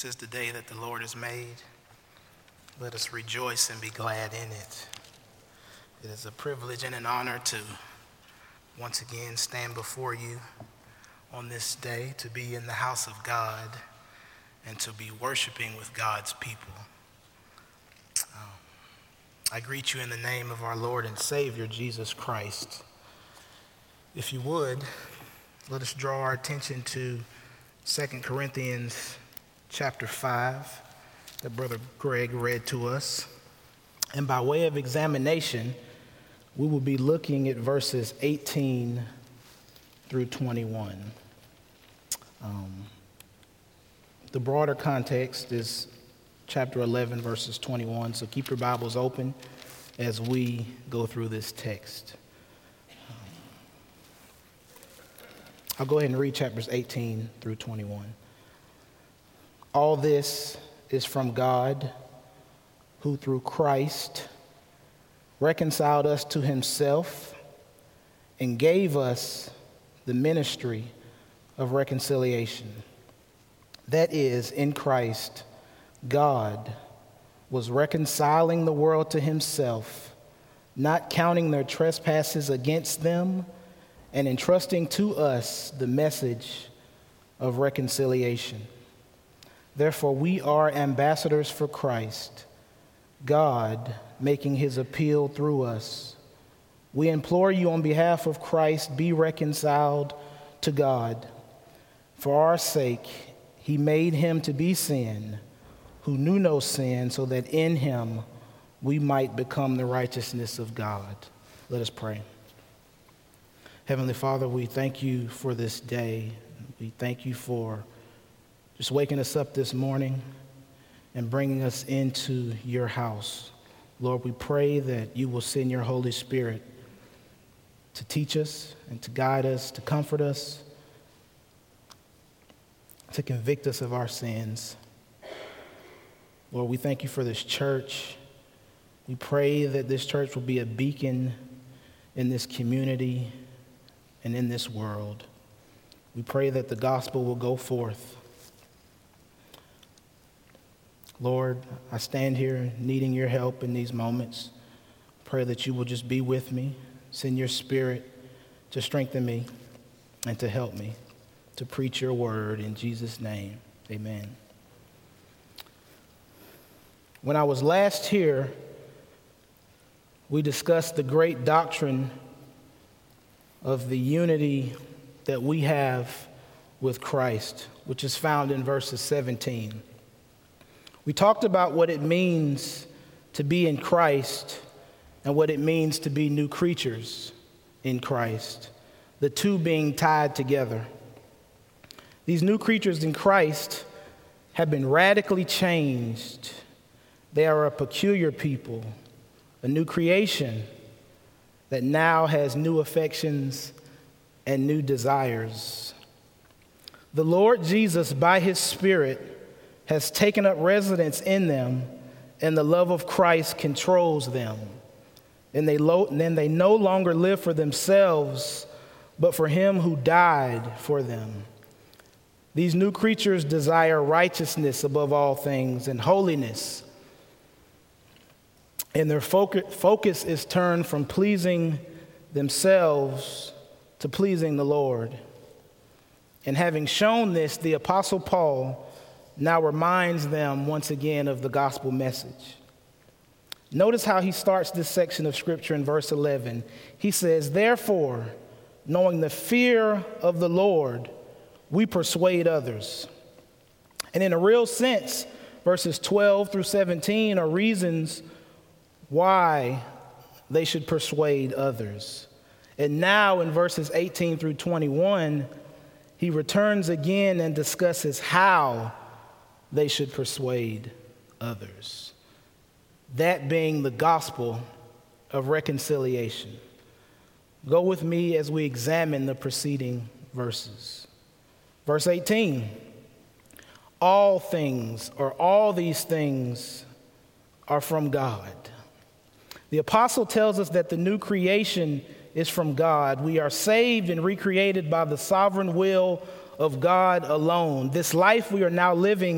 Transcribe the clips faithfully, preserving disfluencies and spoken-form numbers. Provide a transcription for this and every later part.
This is the day that the Lord has made. Let us rejoice and be glad in it. It is a privilege and an honor to once again stand before you on this day, to be in the house of God and to be worshiping with God's people. Um, I greet you in the name of our Lord and Savior, Jesus Christ. If you would, let us draw our attention to Second Corinthians chapter five that Brother Greg read to us. And by way of examination, we will be looking at verses eighteen through twenty-one. Um, the broader context is chapter eleven, verses twenty-one, so keep your Bibles open as we go through this text. Um, I'll go ahead and read chapters eighteen through twenty-one. All this is from God, who through Christ reconciled us to himself and gave us the ministry of reconciliation. That is, in Christ, God was reconciling the world to himself, not counting their trespasses against them, and entrusting to us the message of reconciliation. Therefore, we are ambassadors for Christ, God making his appeal through us. We implore you on behalf of Christ, be reconciled to God. For our sake, he made him to be sin, who knew no sin, so that in him we might become the righteousness of God. Let us pray. Heavenly Father, we thank you for this day. We thank you for just waking us up this morning and bringing us into your house. Lord, we pray that you will send your Holy Spirit to teach us and to guide us, to comfort us, to convict us of our sins. Lord, we thank you for this church. We pray that this church will be a beacon in this community and in this world. We pray that the gospel will go forth. Lord, I stand here needing your help in these moments. Pray that you will just be with me. Send your spirit to strengthen me and to help me to preach your word in Jesus' name. Amen. When I was last here, we discussed the great doctrine of the unity that we have with Christ, which is found in verses seventeen. We talked about what it means to be in Christ and what it means to be new creatures in Christ, the two being tied together. These new creatures in Christ have been radically changed. They are a peculiar people, a new creation that now has new affections and new desires. The Lord Jesus, by his Spirit, has taken up residence in them, and the love of Christ controls them. And they lo- and then they no longer live for themselves, but for him who died for them. These new creatures desire righteousness above all things and holiness. And their focus, focus is turned from pleasing themselves to pleasing the Lord. And having shown this, the Apostle Paul now reminds them once again of the gospel message. Notice how he starts this section of scripture in verse eleven. He says, therefore, knowing the fear of the Lord, we persuade others. And in a real sense, verses twelve through seventeen are reasons why they should persuade others. And now in verses eighteen through twenty-one, he returns again and discusses how they should persuade others. That being the gospel of reconciliation. Go with me as we examine the preceding verses. Verse eighteen, all things or all these things are from God. The apostle tells us that the new creation is from God. We are saved and recreated by the sovereign will of God alone. This life we are now living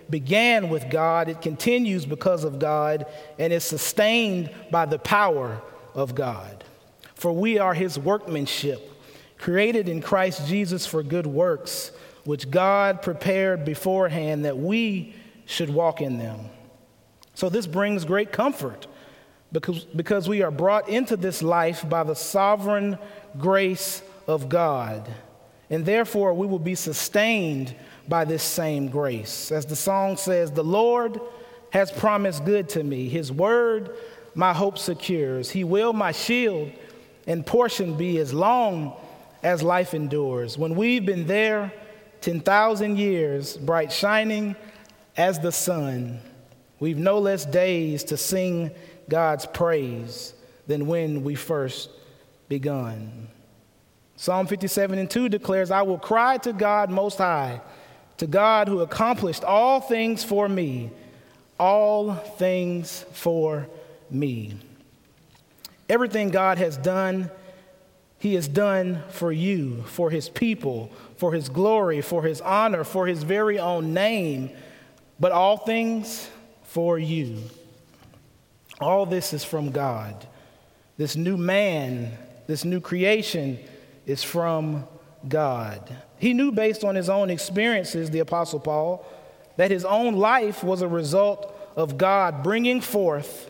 began with God, it continues because of God, and is sustained by the power of God. For we are his workmanship, created in Christ Jesus for good works, which God prepared beforehand that we should walk in them. So this brings great comfort because, because we are brought into this life by the sovereign grace of God. And therefore we will be sustained by this same grace. As the song says, the Lord has promised good to me. His word my hope secures. He will my shield and portion be as long as life endures. When we've been there ten thousand years, bright shining as the sun, we've no less days to sing God's praise than when we first begun. Psalm fifty-seven and two declares, I will cry to God Most High, to God who accomplished all things for me, all things for me. Everything God has done, he has done for you, for his people, for his glory, for his honor, for his very own name, but all things for you. All this is from God. This new man, this new creation is from God. He knew based on his own experiences, the Apostle Paul, that his own life was a result of God bringing forth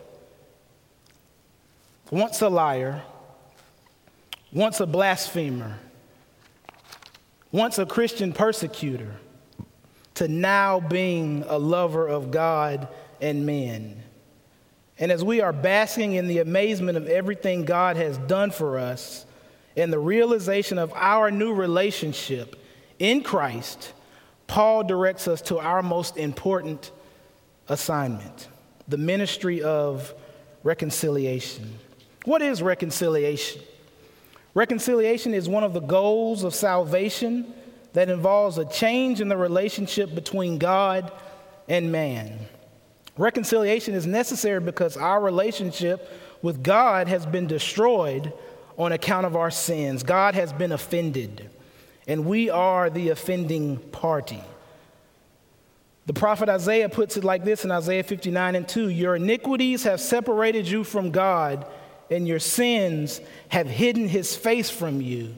once a liar, once a blasphemer, once a Christian persecutor, to now being a lover of God and men. And as we are basking in the amazement of everything God has done for us and the realization of our new relationship in Christ, Paul directs us to our most important assignment, the ministry of reconciliation. What is reconciliation? Reconciliation is one of the goals of salvation that involves a change in the relationship between God and man. Reconciliation is necessary because our relationship with God has been destroyed on account of our sins. God has been offended, and we are the offending party. The prophet Isaiah puts it like this in Isaiah fifty-nine and two, your iniquities have separated you from God, and your sins have hidden his face from you,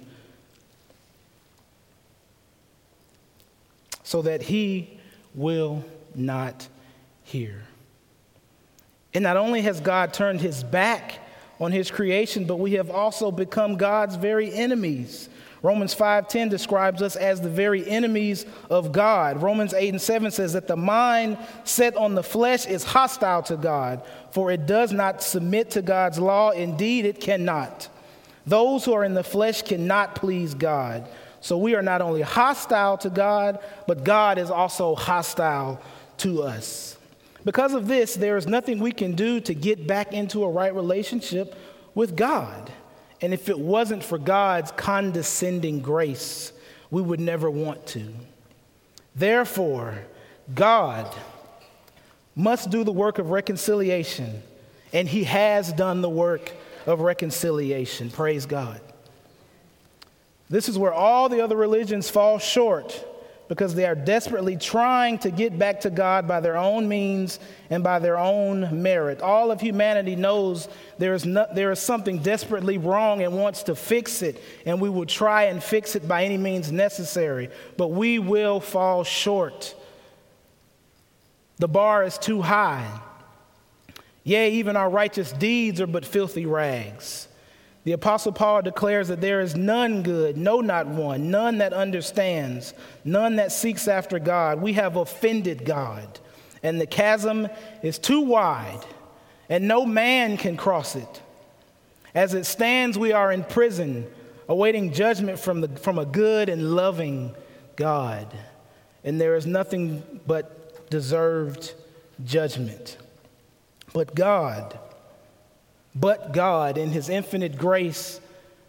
so that he will not hear. And not only has God turned his back on his creation, but we have also become God's very enemies. Romans five ten describes us as the very enemies of God. Romans eight and seven says that the mind set on the flesh is hostile to God, for it does not submit to God's law. Indeed, it cannot. Those who are in the flesh cannot please God. So we are not only hostile to God, but God is also hostile to us. Because of this, there is nothing we can do to get back into a right relationship with God. And if it wasn't for God's condescending grace, we would never want to. Therefore, God must do the work of reconciliation, and he has done the work of reconciliation. Praise God. This is where all the other religions fall short, because they are desperately trying to get back to God by their own means and by their own merit. All of humanity knows there is, no, there is something desperately wrong and wants to fix it, and we will try and fix it by any means necessary, but we will fall short. The bar is too high. Yea, even our righteous deeds are but filthy rags. The Apostle Paul declares that there is none good, no, not one, none that understands, none that seeks after God. We have offended God, and the chasm is too wide, and no man can cross it. As it stands, we are in prison, awaiting judgment from, the, from a good and loving God, and there is nothing but deserved judgment. But God, But God, in his infinite grace,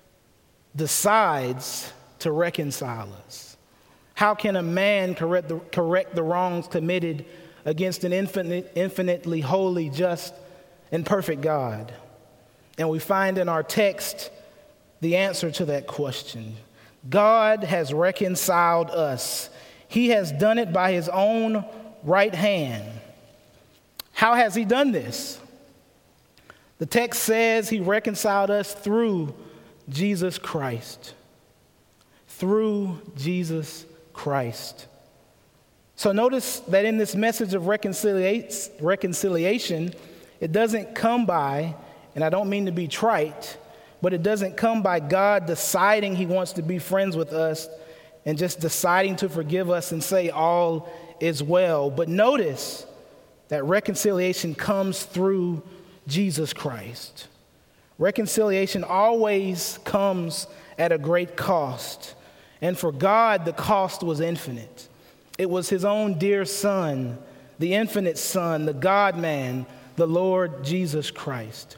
decides to reconcile us. How can a man correct the, correct the wrongs committed against an infinite, infinitely holy, just, and perfect God? And we find in our text the answer to that question. God has reconciled us. He has done it by his own right hand. How has he done this? The text says he reconciled us through Jesus Christ. Through Jesus Christ. So notice that in this message of reconciliation, it doesn't come by, and I don't mean to be trite, but it doesn't come by God deciding he wants to be friends with us and just deciding to forgive us and say all is well. But notice that reconciliation comes through Jesus Christ. Reconciliation always comes at a great cost. And for God, the cost was infinite. It was his own dear Son, the infinite Son, the God-man, the Lord Jesus Christ.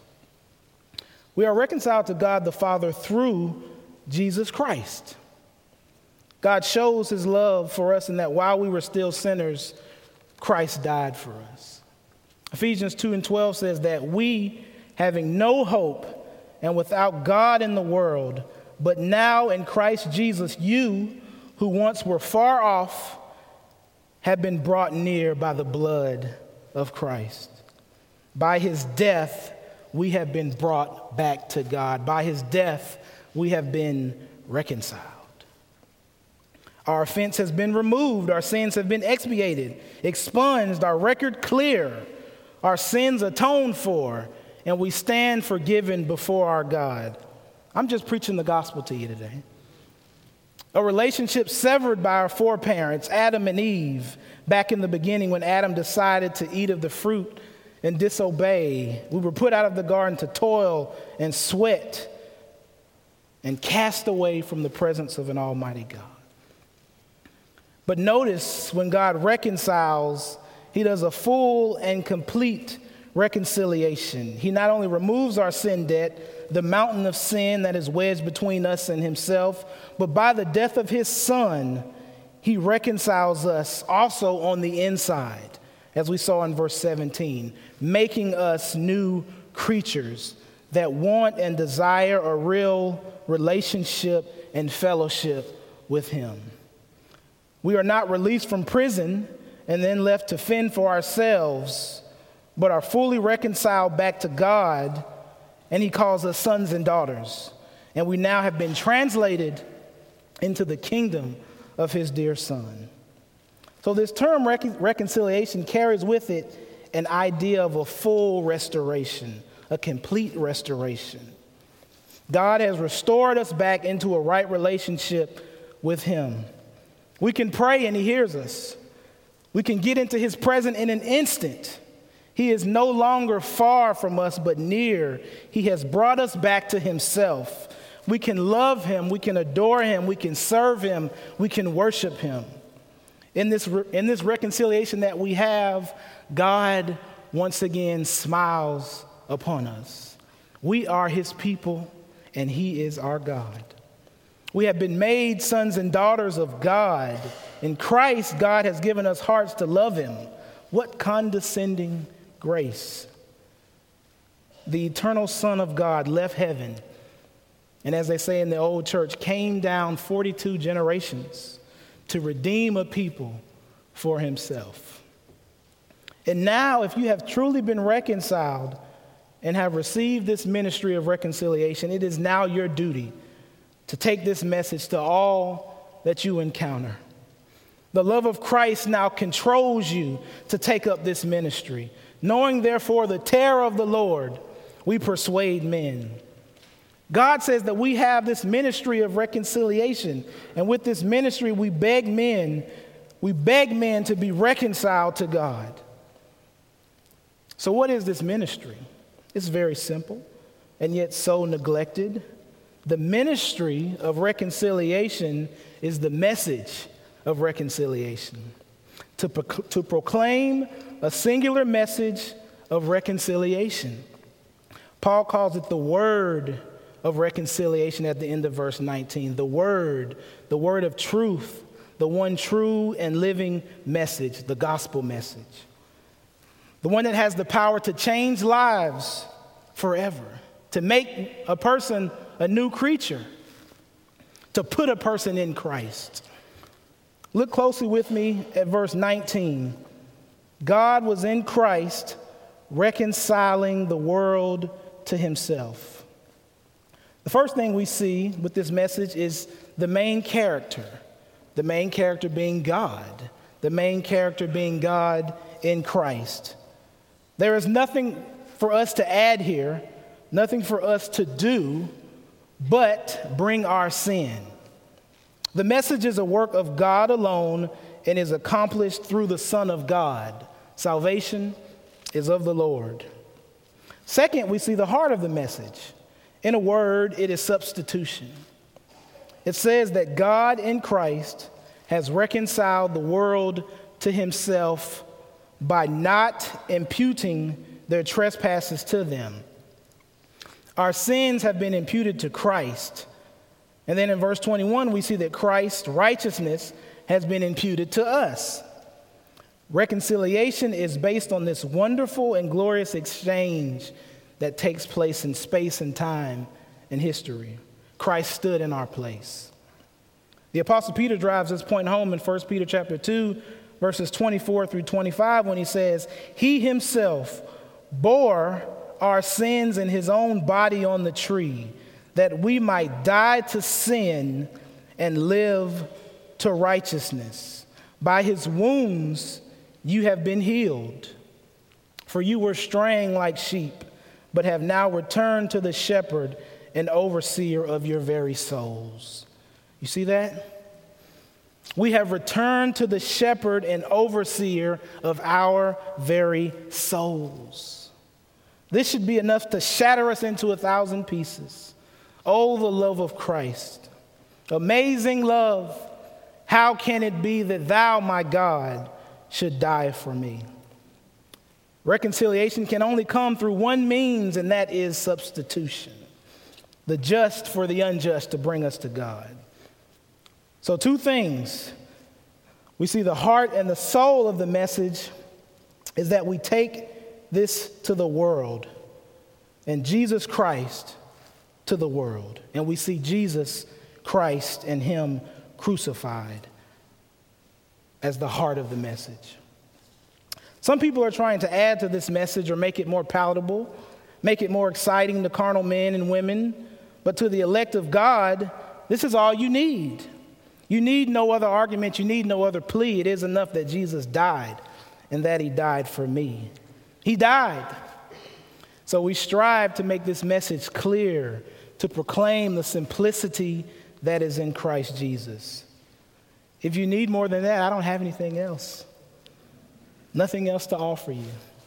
We are reconciled to God the Father through Jesus Christ. God shows his love for us in that while we were still sinners, Christ died for us. Ephesians two and twelve says that we, having no hope and without God in the world, but now in Christ Jesus, you who once were far off have been brought near by the blood of Christ. By his death, we have been brought back to God. By his death, we have been reconciled. Our offense has been removed. Our sins have been expiated, expunged, our record clear, our sins atoned for, and we stand forgiven before our God. I'm just preaching the gospel to you today. A relationship severed by our foreparents, Adam and Eve, back in the beginning when Adam decided to eat of the fruit and disobey. We were put out of the garden to toil and sweat and cast away from the presence of an almighty God. But notice when God reconciles, he does a full and complete reconciliation. He not only removes our sin debt, the mountain of sin that is wedged between us and himself, but by the death of his Son, he reconciles us also on the inside, as we saw in verse seventeen, making us new creatures that want and desire a real relationship and fellowship with him. We are not released from prison and then left to fend for ourselves, but are fully reconciled back to God, and he calls us sons and daughters. And we now have been translated into the kingdom of his dear Son. So this term recon- reconciliation carries with it an idea of a full restoration, a complete restoration. God has restored us back into a right relationship with him. We can pray and he hears us. We can get into his presence in an instant. He is no longer far from us, but near. He has brought us back to himself. We can love him. We can adore him. We can serve him. We can worship him. In this, in this reconciliation that we have, God once again smiles upon us. We are his people, and he is our God. We have been made sons and daughters of God. In Christ, God has given us hearts to love him. What condescending grace. The eternal Son of God left heaven, and as they say in the old church, came down forty-two generations to redeem a people for himself. And now, if you have truly been reconciled and have received this ministry of reconciliation, it is now your duty to take this message to all that you encounter. The love of Christ now controls you to take up this ministry. Knowing, therefore, the terror of the Lord, we persuade men. God says that we have this ministry of reconciliation. And with this ministry, we beg men, we beg men to be reconciled to God. So what is this ministry? It's very simple and yet so neglected. The ministry of reconciliation is the message of reconciliation. To, pro- to proclaim a singular message of reconciliation. Paul calls it the word of reconciliation at the end of verse nineteen. The word, the word of truth, the one true and living message, the gospel message. The one that has the power to change lives forever, to make a person a new creature, to put a person in Christ. Look closely with me at verse nineteen. God was in Christ reconciling the world to himself. The first thing we see with this message is the main character, the main character being God, the main character being God in Christ. There is nothing for us to add here, nothing for us to do, but bring our sin. The message is a work of God alone and is accomplished through the Son of God. Salvation is of the Lord. Second, we see the heart of the message. In a word, it is substitution. It says that God in Christ has reconciled the world to himself by not imputing their trespasses to them. Our sins have been imputed to Christ. And then in verse twenty-one, we see that Christ's righteousness has been imputed to us. Reconciliation is based on this wonderful and glorious exchange that takes place in space and time and history. Christ stood in our place. The Apostle Peter drives this point home in First Peter chapter two, verses twenty-four through twenty-five, when he says, "He himself bore our sins in his own body on the tree, that we might die to sin and live to righteousness. By his wounds you have been healed. For you were straying like sheep, but have now returned to the shepherd and overseer of your very souls." You see that? We have returned to the shepherd and overseer of our very souls. This should be enough to shatter us into a thousand pieces. Oh, the love of Christ. Amazing love. How can it be that thou, my God, should die for me? Reconciliation can only come through one means, and that is substitution. The just for the unjust to bring us to God. So two things. We see the heart and the soul of the message is that we take this to the world and Jesus Christ to the world. And we see Jesus Christ and him crucified as the heart of the message. Some people are trying to add to this message or make it more palatable, make it more exciting to carnal men and women. But to the elect of God, this is all you need. You need no other argument. You need no other plea. It is enough that Jesus died and that he died for me. He died. So we strive to make this message clear, to proclaim the simplicity that is in Christ Jesus. If you need more than that, I don't have anything else. Nothing else to offer you.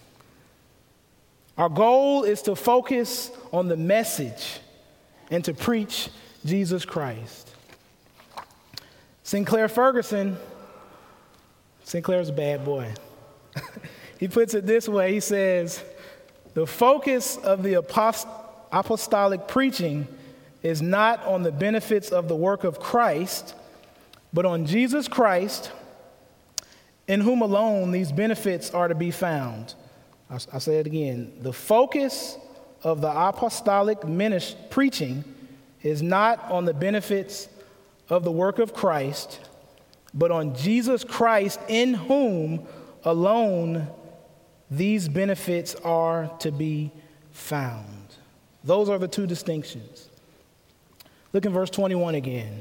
Our goal is to focus on the message and to preach Jesus Christ. Sinclair Ferguson, Sinclair's a bad boy. He puts it this way. He says, the focus of the apost- apostolic preaching is not on the benefits of the work of Christ, but on Jesus Christ, in whom alone these benefits are to be found. I'll, I'll say it again. The focus of the apostolic ministry preaching is not on the benefits of the work of Christ, but on Jesus Christ, in whom alone these benefits are to be found. Those are the two distinctions. Look in verse twenty-one again.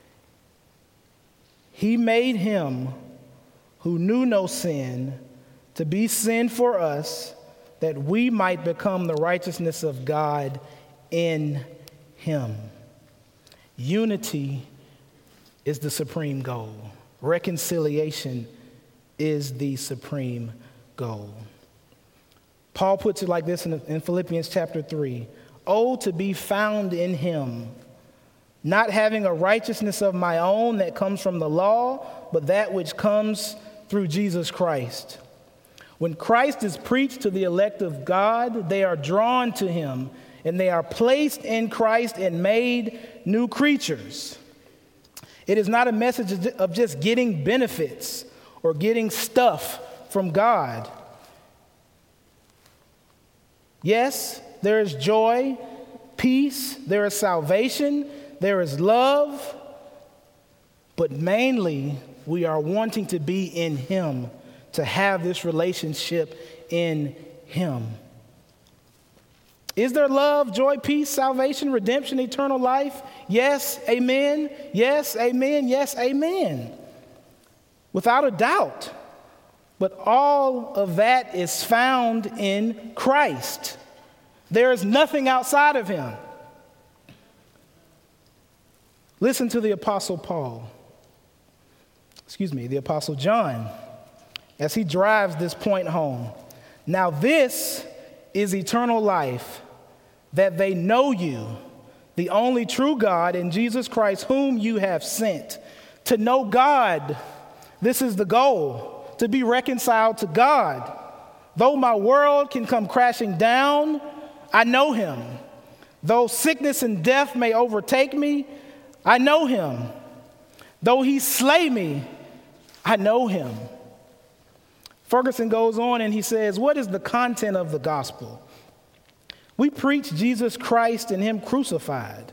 He made him who knew no sin to be sin for us, that we might become the righteousness of God in him. Unity is the supreme goal. Reconciliation is the supreme goal. Paul puts it like this in, in Philippians chapter three. Oh, to be found in him, not having a righteousness of my own that comes from the law, but that which comes through Jesus Christ. When Christ is preached to the elect of God, they are drawn to him, and they are placed in Christ and made new creatures. It is not a message of just getting benefits or getting stuff from God. Yes, there is joy, peace, there is salvation, there is love, but mainly we are wanting to be in him to have this relationship in him. Is there love, joy, peace, salvation, redemption, eternal life? Yes, amen. Yes, amen. Yes, amen. Without a doubt. But all of that is found in Christ. There is nothing outside of him. Listen to the Apostle Paul. Excuse me, the Apostle John, as he drives this point home. Now this is eternal life, that they know you, the only true God, and Jesus Christ, whom you have sent. To know God, this is the goal, to be reconciled to God. Though my world can come crashing down, I know him. Though sickness and death may overtake me, I know him. Though he slay me, I know him. Ferguson goes on and he says, what is the content of the gospel? We preach Jesus Christ and him crucified.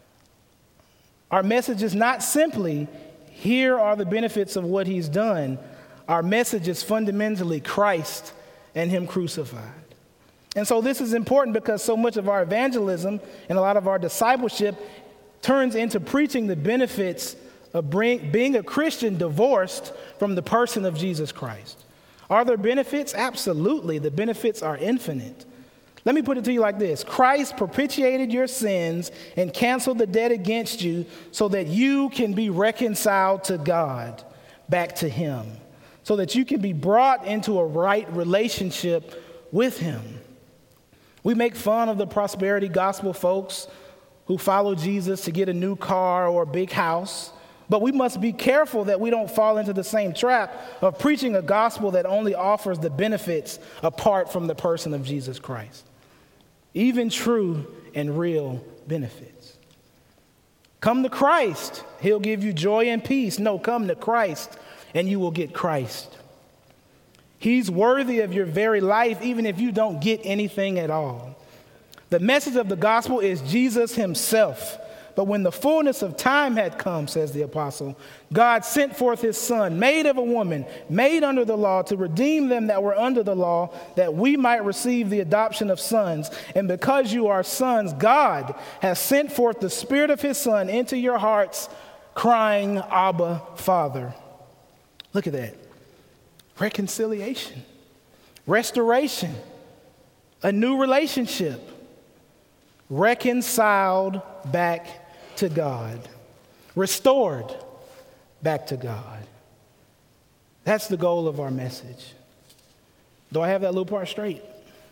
Our message is not simply, here are the benefits of what he's done. Our message is fundamentally Christ and him crucified. And so this is important because so much of our evangelism and a lot of our discipleship turns into preaching the benefits of bring, being a Christian divorced from the person of Jesus Christ. Are there benefits? Absolutely. The benefits are infinite. Let me put it to you like this. Christ propitiated your sins and canceled the debt against you so that you can be reconciled to God, back to him, so that you can be brought into a right relationship with him. We make fun of the prosperity gospel folks who follow Jesus to get a new car or a big house. But we must be careful that we don't fall into the same trap of preaching a gospel that only offers the benefits apart from the person of Jesus Christ. Even true and real benefits. Come to Christ. He'll give you joy and peace. No, come to Christ and you will get Christ. He's worthy of your very life, even if you don't get anything at all. The message of the gospel is Jesus himself. But when the fullness of time had come, says the apostle, God sent forth his son, made of a woman, made under the law, to redeem them that were under the law, that we might receive the adoption of sons. And because you are sons, God has sent forth the Spirit of his Son into your hearts, crying, Abba, Father. Look at that. Reconciliation, restoration, a new relationship, reconciled back to God, restored back to God. That's the goal of our message. Do I have that little part straight?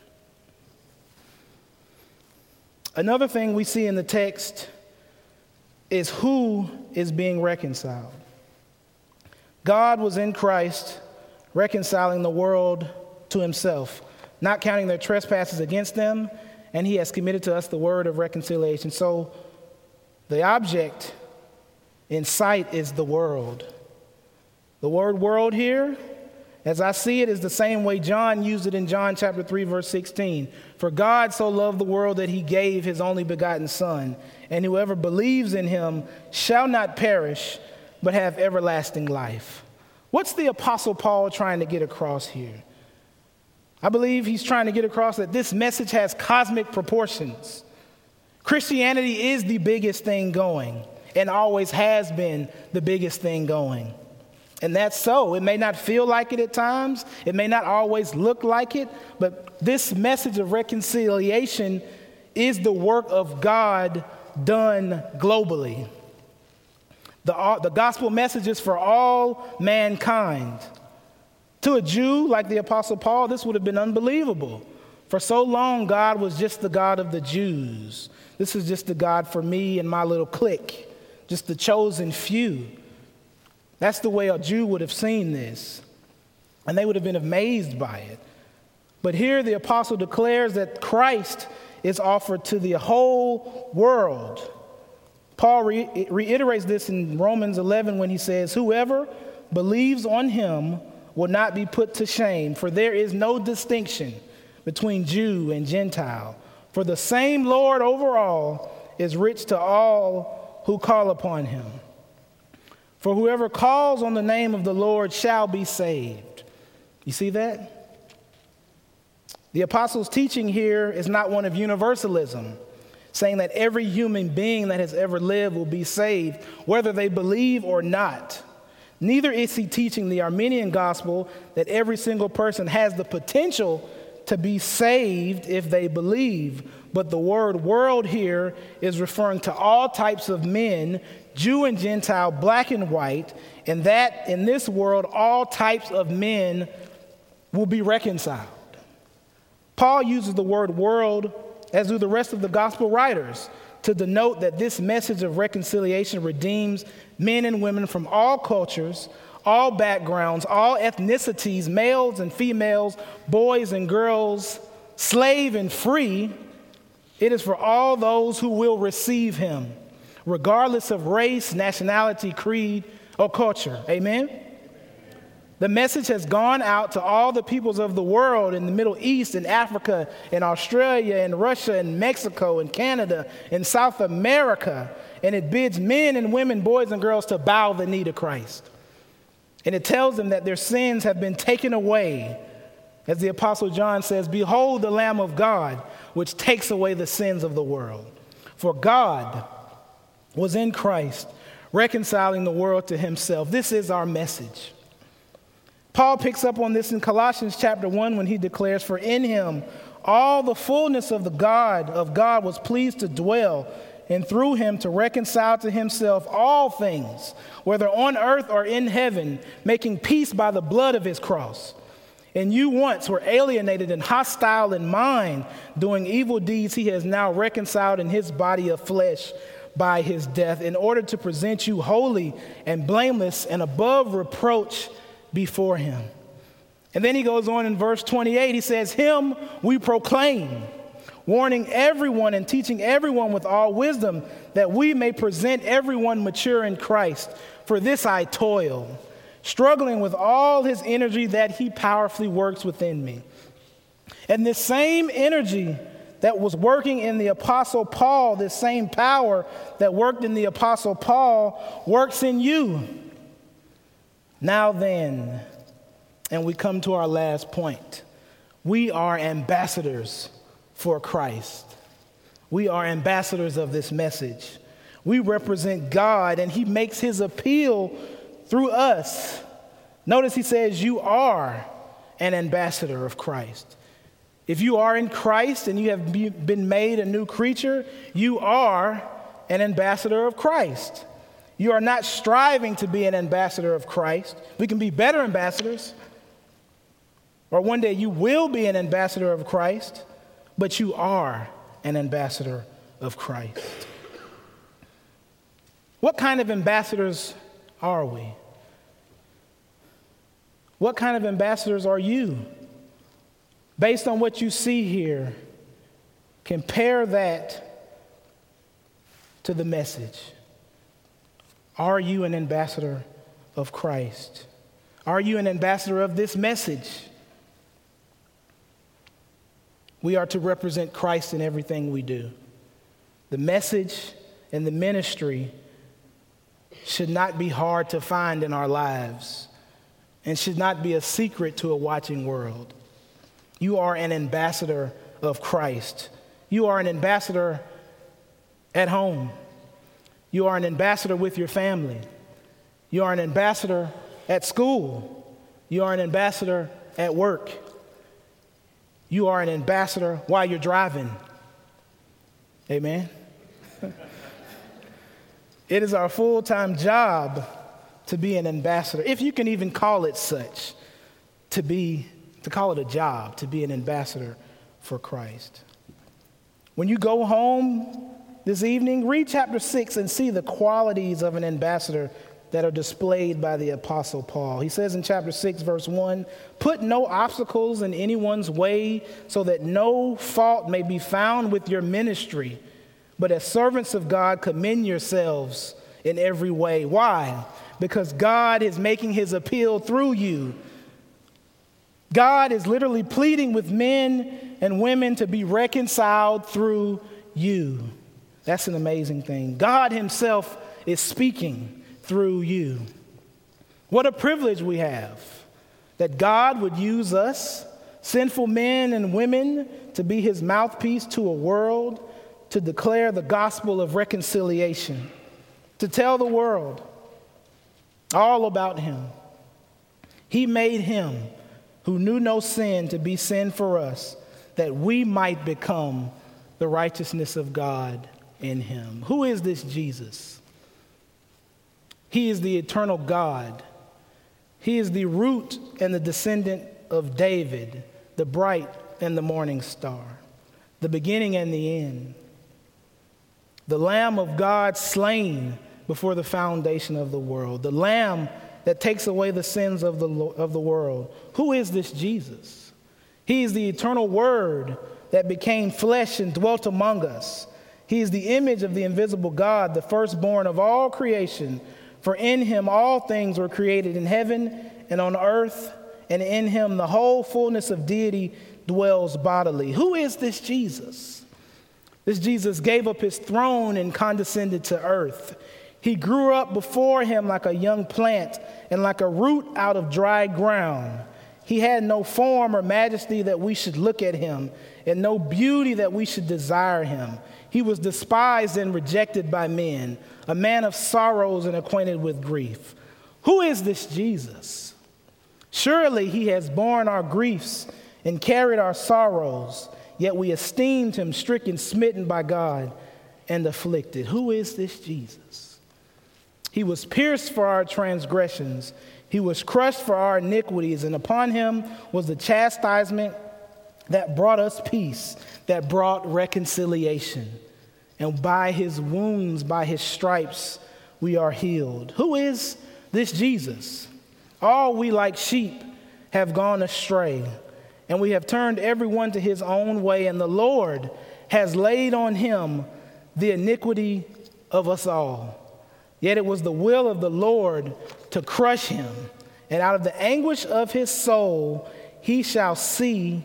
Another thing we see in the text is who is being reconciled. God was in Christ reconciling the world to himself, not counting their trespasses against them, and he has committed to us the word of reconciliation. So the object in sight is the world. The word world here, as I see it, is the same way John used it in John chapter three, verse sixteen. For God so loved the world that he gave his only begotten Son, and whoever believes in him shall not perish, but have everlasting life. What's the Apostle Paul trying to get across here? I believe he's trying to get across that this message has cosmic proportions. Christianity is the biggest thing going and always has been the biggest thing going. And that's so. It may not feel like it at times. It may not always look like it. But this message of reconciliation is the work of God done globally. The, the gospel message is for all mankind. To a Jew like the Apostle Paul, this would have been unbelievable. For so long, God was just the God of the Jews. This is just the God for me and my little clique, just the chosen few. That's the way a Jew would have seen this, and they would have been amazed by it. But here the apostle declares that Christ is offered to the whole world. Paul re- reiterates this in Romans eleven when he says, whoever believes on him will not be put to shame, for there is no distinction between Jew and Gentile. For the same Lord over all is rich to all who call upon him. For whoever calls on the name of the Lord shall be saved. You see that? The apostles' teaching here is not one of universalism, saying that every human being that has ever lived will be saved, whether they believe or not. Neither is he teaching the Arminian gospel that every single person has the potential to be saved if they believe. But the word world here is referring to all types of men, Jew and Gentile, black and white, and that in this world, all types of men will be reconciled. Paul uses the word world, as do the rest of the gospel writers, to denote that this message of reconciliation redeems men and women from all cultures, all backgrounds, all ethnicities, males and females, boys and girls, slave and free. It is for all those who will receive him, regardless of race, nationality, creed, or culture. Amen? The message has gone out to all the peoples of the world in the Middle East, in Africa, in Australia, in Russia, in Mexico, in Canada, in South America, and it bids men and women, boys and girls to bow the knee to Christ. And it tells them that their sins have been taken away. As the Apostle John says, "Behold the Lamb of God, which takes away the sins of the world." For God was in Christ, reconciling the world to himself. This is our message. Paul picks up on this in Colossians chapter one when he declares, "For in him all the fullness of the God of God was pleased to dwell, and through him to reconcile to himself all things, whether on earth or in heaven, making peace by the blood of his cross. And you once were alienated and hostile in mind, doing evil deeds. He has now reconciled in his body of flesh by his death, in order to present you holy and blameless and above reproach before him." And then he goes on in verse twenty-eight, he says, "Him we proclaim, warning everyone and teaching everyone with all wisdom, that we may present everyone mature in Christ. For this I toil, struggling with all his energy that he powerfully works within me." And this same energy that was working in the Apostle Paul, this same power that worked in the Apostle Paul, works in you. Now then, and we come to our last point, we are ambassadors for Christ. We are ambassadors of this message. We represent God, and he makes his appeal through us. Notice he says, you are an ambassador of Christ. If you are in Christ and you have been made a new creature, you are an ambassador of Christ. You are not striving to be an ambassador of Christ. We can be better ambassadors, or one day you will be an ambassador of Christ, but you are an ambassador of Christ. What kind of ambassadors are we? What kind of ambassadors are you? Based on what you see here, compare that to the message. Are you an ambassador of Christ? Are you an ambassador of this message? We are to represent Christ in everything we do. The message and the ministry should not be hard to find in our lives and should not be a secret to a watching world. You are an ambassador of Christ. You are an ambassador at home. You are an ambassador with your family. You are an ambassador at school. You are an ambassador at work. You are an ambassador while you're driving. Amen. It is our full-time job to be an ambassador, if you can even call it such, to be, to call it a job, to be an ambassador for Christ. When you go home this evening, read chapter six and see the qualities of an ambassador that are displayed by the Apostle Paul. He says in chapter six, verse one, "Put no obstacles in anyone's way so that no fault may be found with your ministry, but as servants of God, commend yourselves in every way." Why? Because God is making his appeal through you. God is literally pleading with men and women to be reconciled through you. That's an amazing thing. God himself is speaking through you. What a privilege we have that God would use us, sinful men and women, to be his mouthpiece to a world, to declare the gospel of reconciliation, to tell the world all about him. He made him who knew no sin to be sin for us, that we might become the righteousness of God in him. Who is this Jesus? He is the eternal God. He is the root and the descendant of David, the bright and the morning star, the beginning and the end, the Lamb of God slain before the foundation of the world, the Lamb that takes away the sins of the, of the world. Who is this Jesus? He is the eternal Word that became flesh and dwelt among us. He is the image of the invisible God, the firstborn of all creation. For in him all things were created in heaven and on earth, and in him the whole fullness of deity dwells bodily. Who is this Jesus? This Jesus gave up his throne and condescended to earth. He grew up before him like a young plant and like a root out of dry ground. He had no form or majesty that we should look at him, and no beauty that we should desire him. He was despised and rejected by men, a man of sorrows and acquainted with grief. Who is this Jesus? Surely he has borne our griefs and carried our sorrows, yet we esteemed him stricken, smitten by God, and afflicted. Who is this Jesus? He was pierced for our transgressions. He was crushed for our iniquities, and upon him was the chastisement that brought us peace, that brought reconciliation. And by his wounds, by his stripes, we are healed. Who is this Jesus? All we like sheep have gone astray, and we have turned everyone to his own way, and the Lord has laid on him the iniquity of us all. Yet it was the will of the Lord to crush him, and out of the anguish of his soul he shall see,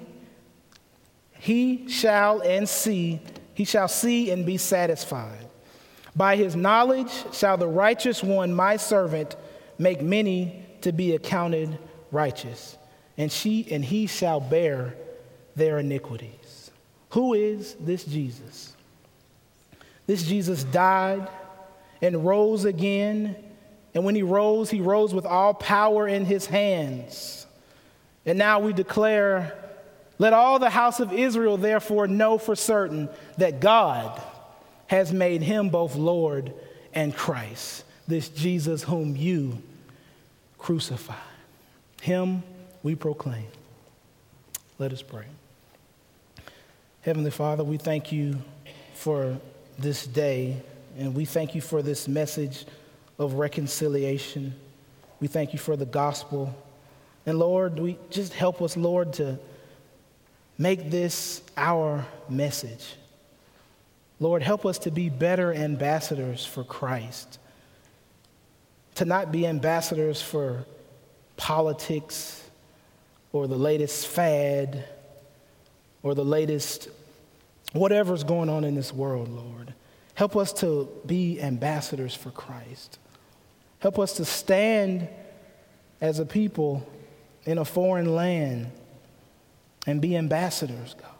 he shall and see, he shall see and be satisfied. By his knowledge shall the righteous one, my servant, make many to be accounted righteous, and she and he shall bear their iniquities. Who is this Jesus? This Jesus died and rose again. And when he rose, he rose with all power in his hands. And now we declare, let all the house of Israel therefore know for certain that God has made him both Lord and Christ, this Jesus whom you crucified. Him we proclaim. Let us pray. Heavenly Father, we thank you for this day, and we thank you for this message of reconciliation. We thank you for the gospel. And Lord, we just help us, Lord, to make this our message. Lord, help us to be better ambassadors for Christ, to not be ambassadors for politics or the latest fad or the latest whatever's going on in this world, Lord. Help us to be ambassadors for Christ. Help us to stand as a people in a foreign land and be ambassadors, God.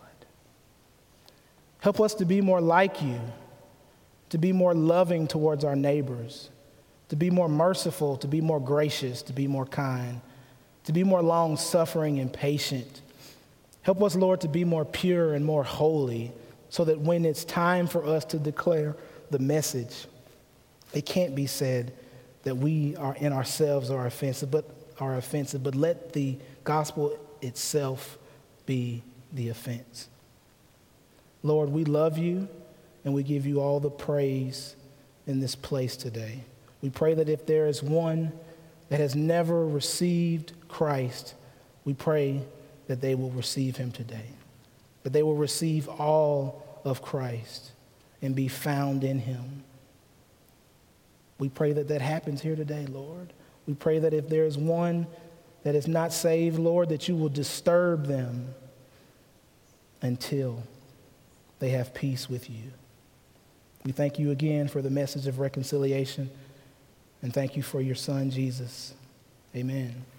Help us to be more like you, to be more loving towards our neighbors, to be more merciful, to be more gracious, to be more kind, to be more long-suffering and patient. Help us, Lord, to be more pure and more holy, so that when it's time for us to declare the message, it can't be said that we are in ourselves are offensive, but are offensive, but let the gospel itself be the offense. Lord, we love you, and we give you all the praise in this place today. We pray that if there is one that has never received Christ, we pray that they will receive him today, that they will receive all of Christ and be found in him. We pray that that happens here today, Lord. We pray that if there is one that is not saved, Lord, that you will disturb them until they have peace with you. We thank you again for the message of reconciliation, and thank you for your son, Jesus. Amen.